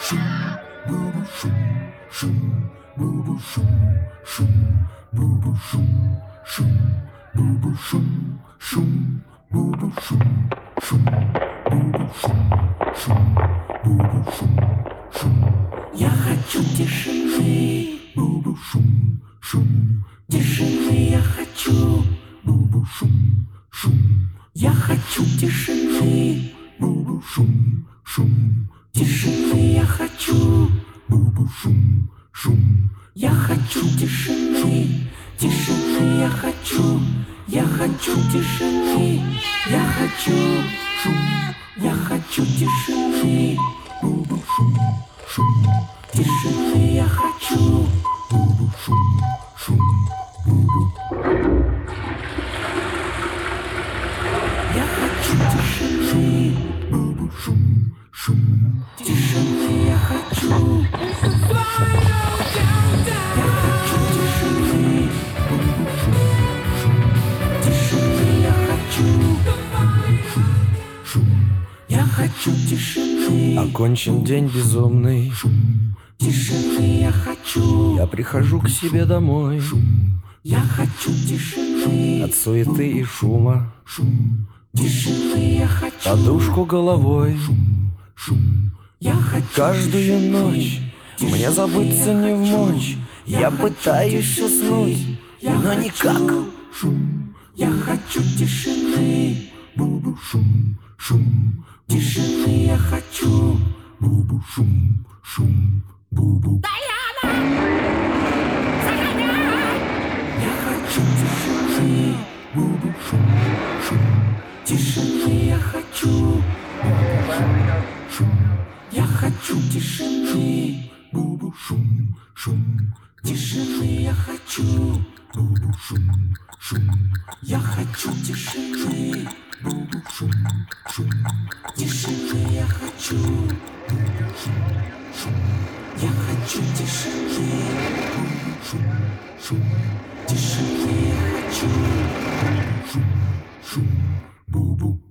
Я хочу тишины, тишины я хочу. Я хочу тишины, тишины я хочу. Я хочу тишины, тишины я хочу. Я хочу тишины, я хочу. Я хочу тишины, тишины я хочу. Я хочу тишины, тишины я хочу. Я хочу тишины, тишины я хочу. Я хочу тишины. Окончен день безумный, Тишины я хочу. я прихожу к себе домой Я хочу тишины, от суеты и шума, тишины я хочу. подушку головой. Я хочу Каждую тишины, ночь мне забыться не в мочь. Я пытаюсь уснуть, но никак. Я хочу тишины, тишины я хочу. Я хочу тишины, тишины я хочу. Я хочу тишины, тишины я хочу. Я хочу тишины, тишины я хочу. Я хочу тишины, тишины я хочу. Бу-бу.